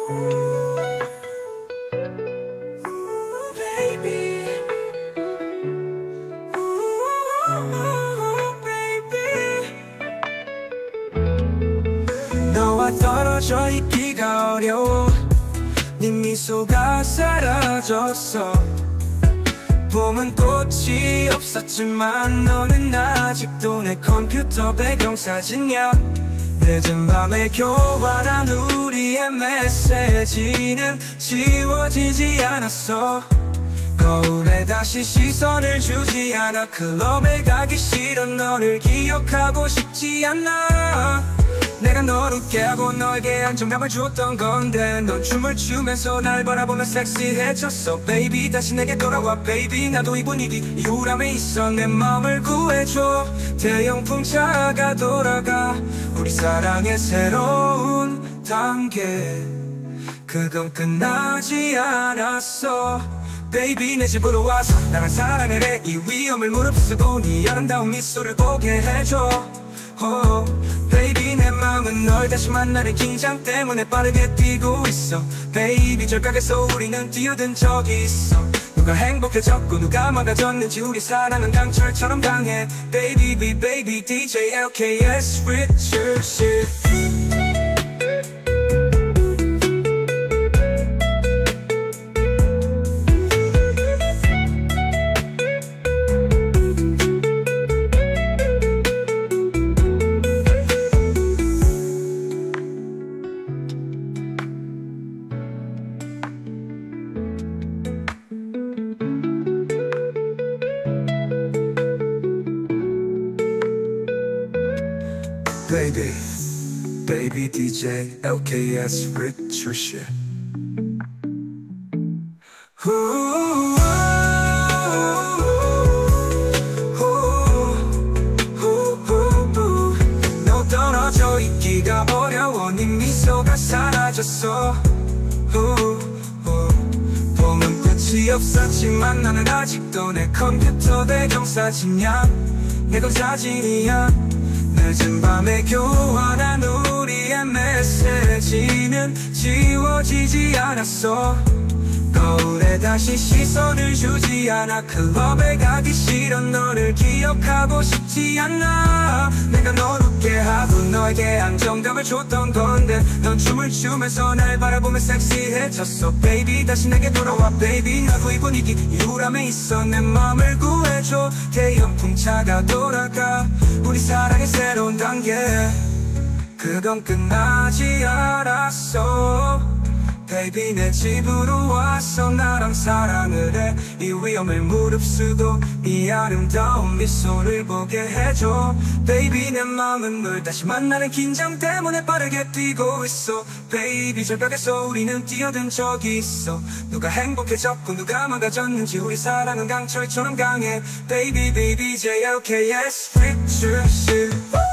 baby. 너와 떨어져 있기가 어려워. 네 미소가 사라졌어. 봄은 꽃이 없었지만 너는 아직도 내 컴퓨터 배경사진이야. 늦은 밤에 교환한 우리의 메시지는 지워지지 않았어. 거울에 다시 시선을 주지 않아. 클럽에 가기 싫은 너를 기억하고 싶지 않아. 내가 널 웃게 하고 너에게 안정감을 줬던 건데 넌 춤을 추면서 날 바라보며 섹시해졌어. Baby 다시 내게 돌아와 baby. 나도 이 분위기 이 우람에 있어. 내 맘을 구해줘. 대형풍 차가 돌아가. 우리 사랑의 새로운 단계. 그건 끝나지 않았어. Baby 내 집으로 와서 나랑 사랑을 해. 이 위험을 무릅쓰고 네 아름다운 미소를 보게 해줘. Baby 내 마음은 널 다시 만나는 긴장 때문에 빠르게 뛰고 있어. Baby 절각에서 우리는 뛰어든 적이 있어. 누가 행복해졌고 누가 막아졌는지 우리 사랑은 강철처럼 강해. Baby baby DJ LKS Richard shit. Baby, baby DJ, LKS, Richard shit. 너 떨어져 있기가 어려워. 네 미소가 사라졌어. 봄은 끝이 없었지만 나는 아직도 내 컴퓨터 배경사진이야. 내 사진이야. 늦은 밤에 교환한 우리의 메시지는 지워지지 않았어. 거울에 다시 시선을 주지 않아. 클럽에 가기 싫은 너를 기억하고 싶지 않아. 내가 널 웃게 하고 너에게 안정감을 줬던 건데 넌 춤을 추면서 날 바라보며 섹시해졌어. Baby 다시 내게 돌아와 baby. 나도 이 분위기 이 우람에 있어. 내 맘을 구해줘. 대형풍 차가 돌아가. 우리 사랑의 새로운 단계. 그건 끝나지 않았어. Baby 내 집으로 와서 나랑 사랑을 해. 이 위험을 무릅쓰고 이 아름다운 미소를 보게 해줘. Baby 내 맘은 널 다시 만나는 긴장 때문에 빠르게 뛰고 있어. Baby 절벽에서 우리는 뛰어든 적이 있어. 누가 행복해졌고 누가 망가졌는지 우리 사랑은 강철처럼 강해. Baby baby JLKS Richard shit.